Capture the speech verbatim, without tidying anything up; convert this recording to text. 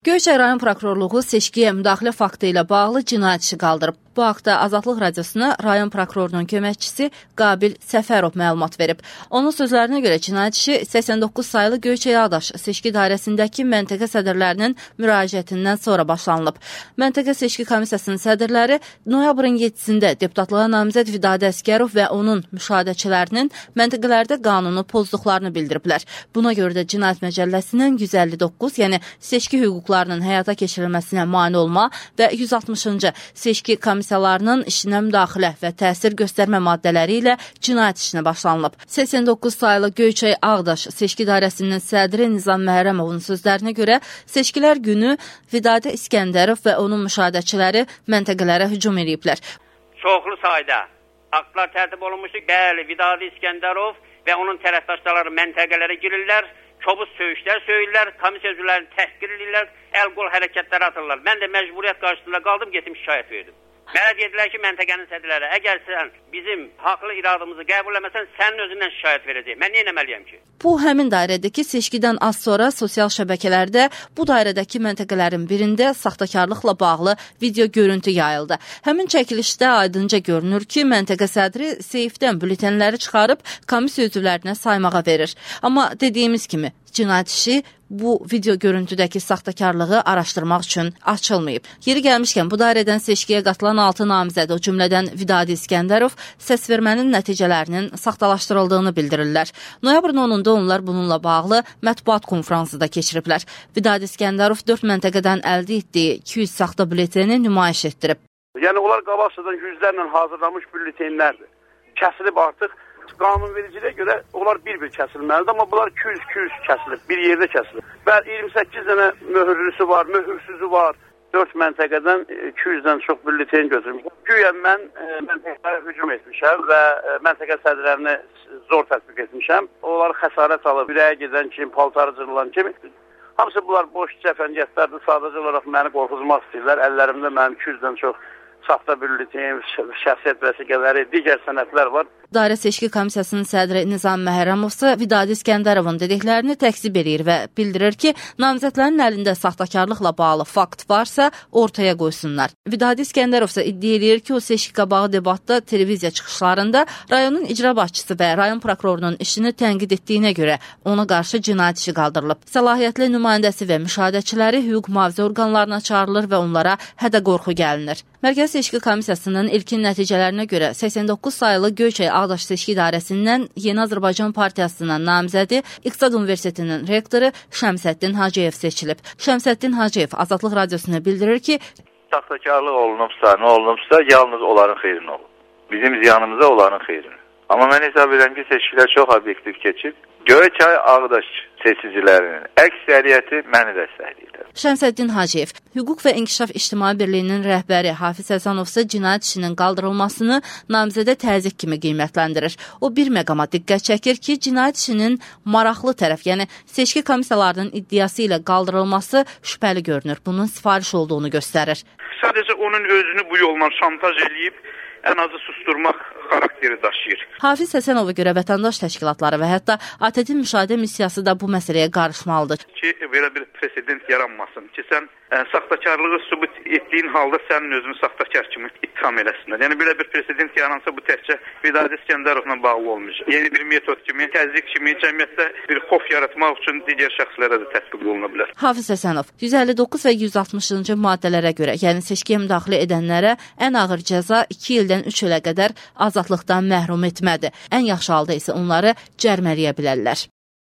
Göyçay rayon prokurorluğu seçkiyə müdaxilə faktı ilə bağlı cinayət işi qaldırıb. Bu haqda Azadlıq Radiosuna rayon prokurorunun köməkçisi Qabil Səfərov məlumat verib. Onun sözlərinə görə cinayət işi səksən doqquz sayılı Göyçay Ağdaş seçki dairəsindəki məntəqə sədrlərinin müraciətindən sonra başlanılıb. Məntəqə seçki komissiyasının sədrləri noyabrın yeddisində deputatlığa namizəd Vidadi Əsgərov və onun müşahidəçilərinin məntəqələrdə qanunu pozduqlarını bildiriblər. Buna görə də Cinayət Məcəlləsinin yüz əlli doqquz, yəni seçki hüquqlarının həyata keçirilməsinə mane olma və yüz altmışıncı seçki komissiyalarının işinə müdaxilə və təsir göstərmə maddələri ilə cinayət işinə başlanılıb. səksən doqquz sayılı Göyçay Ağdaş seçki dairəsinin sədri Nizam Məhərrəmovun sözlərinə görə seçkilər günü Vidadi İskəndərov və onun müşahidəçiləri məntəqələrə hücum ediblər. Çoxlu sayda aktlar tərtib olunmuşdur. Bəli, Vidadi İskəndərov və onun tərəfdaşları məntəqələrə girirlər. Çobuz söyüşlər söyürlər, komissiya üzvlərini təhqir edirlər, əl-qol hərəkətləri atırlar. Mən də məcburiyyət qarşısında qaldım, getdim şikayət verdim. Mənə dedilər ki, məntəqənin sədrləri, əgər sən bizim haqlı iradımızı qəbul etməsən, sənin özündən şikayət verəcəyim. Mən nə etməliyəm ki? Bu, həmin dairədəki seçkidən az sonra sosial şəbəkələrdə bu dairədəki məntəqələrin birində saxtakarlıqla bağlı video görüntü yayıldı. Həmin çəkilişdə aydınca görünür ki, məntəqə sədri seyfdən bültenləri çıxarıb komissiya üzvlərinə saymağa verir. Amma dediyimiz kimi, cinayət işi bu video görüntüdəki saxtakarlığı araşdırmaq üçün açılmayıb. Yeri gəlmişkən, bu dairədən seçkiyə qatılan altı namizəd, o cümlədən Vidadi İskəndərov, səsvermənin nəticələrinin saxtalaşdırıldığını bildirirlər. Noyabrın onunda onlar bununla bağlı mətbuat konfransı da keçiriblər. Vidadi İskəndərov dörd məntəqədən əldə etdiyi iki yüz saxta bülteni nümayiş etdirib. Yəni, onlar qabaqcadan yüzlərlə hazırlanmış bültenlərdir. Kəsilib artıq qanunvericiliyə görə onlar bir-bir kəsilməlidir, amma bunlar iki yüz iki yüz kəsilib, bir yerdə kəsilib. Və iyirmi səkkiz dənə möhürlüsü var, möhürsüzü var. dörd məntəqədən iki yüzdən çox bülten götürmüşəm. Güya mən məntəqələrə hücum etmişəm və məntəqə sədrlərini zor tətbiq etmişəm. Onlar xəsarət alıb, ürəyə gedən kimi, paltarı cırılan kimi. Hamısı bunlar boş cəfəngiyətlərdir, sadəcə olaraq məni qorxuzmaq istəyirlər. Əllərimdə mənim iki yüzdən çox saxta bülten, şəxsiyyət vəsiqələri, digər sənədlər var. Dairə Seçki Komissiyasının sədri Nizam Məhərrəmov isə Vidadi İskəndərovun dediklərini təksib edir və bildirir ki, namizədlərin əlində saxtakarlıqla bağlı fakt varsa ortaya qoysunlar. Vidadi İskəndərov isə iddia edir ki, o seçki qabağı debatda televiziya çıxışlarında rayonun icra başçısı və rayon prokurorunun işini tənqid etdiyinə görə ona qarşı cinayət işi qaldırılıb. Səlahiyyətli nümayəndəsi və müşahidəçiləri hüquq mühafizə orqanlarına çağırılır və onlara hədə-qorxu gəlinir. Mərkəzi Seçki Komissiyasının ilkin nəticələrinə görə səksən doqquz sayılı Göyçay Ağdaş seçki idarəsindən Yeni Azərbaycan Partiyasının namizədi İqtisad Universitetinin rektoru Şəmsəddin Hacıyev seçilib. Şəmsəddin Hacıyev Azadlıq Radiosuna bildirir ki, saxtakarlıq olunubsa, nə olunubsa, yalnız onların xeyrinə olur. Bizim ziyanımıza onların xeyrinə. Amma mən hesab edirəm ki, seçkilər çox obyektiv keçib. Göyçay Ağdaş seçicilərinin əksəriyyəti məni dəstəkləyirlər. Şəmsəddin Hacıyev, Hüquq və İnkişaf İctimai Birliyinin rəhbəri Hafiz Həsənov isə cinayət işinin qaldırılmasını namizədə təzyiq kimi qiymətləndirir. O bir məqama diqqət çəkir ki, cinayət işinin maraqlı tərəf, yəni seçki komissiyalarının iddiası ilə qaldırılması şübhəli görünür. Bunun sifariş olduğunu göstərir. Sadəcə onun özünü bu yolla şantaj eləyib, ən azı susturmaq xarakteri daşıyır. Hafiz Həsənova görə vətəndaş təşkilatları və hətta A T D-in müşahidə missiyası da bu məsələyə qarışmalıdır. Ki, belə bir presedent yaranmasın ki, sən ə, saxtakarlığı sübut etdiyin halda sənin özünü saxtakar kimi ittiham eləsinlər. Yəni, belə bir presedent yaransa bu təkcə Vidadi İskəndərovla bağlı olmayacaq. Yeni bir metod kimi, təzyiq kimi cəmiyyətdə bir xof yaratmaq üçün digər şəxslərə də tətbiq oluna bilər. Hafiz Həsənov, yüz əlli doqquz və yüz altmışıncı maddələrə görə, yəni seçkiyə müdaxilə edənlərə ən ağır cəza iki ildən üç ilə qədər azadlıqdan məhrum etmədir. Ən yaxşı halda isə onları cərmələyə bilərlər.